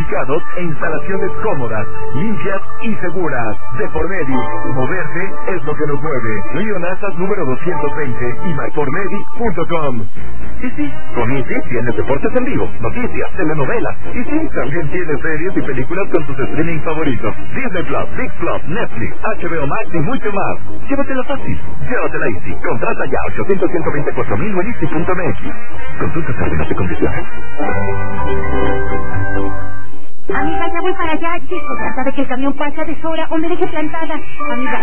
ubicados e instalaciones cómodas, limpias y seguras. De por medio, moverte es lo que nos mueve. Río Nazas número 220 y mypormedi.com. Y sí, con Easy tienes deportes en vivo, noticias, telenovelas. Y sí, también tienes series y películas con tus streaming favoritos. Disney Plus, Big Plus, Netflix, HBO Max y mucho más. Llévatela fácil, llévatela Easy. Contrata ya 800-124,000 en Easy.mx. Consulta términos y condiciones. Amiga, ya voy para allá. Se trata de que el camión pase a deshora o me deje plantada. Amiga,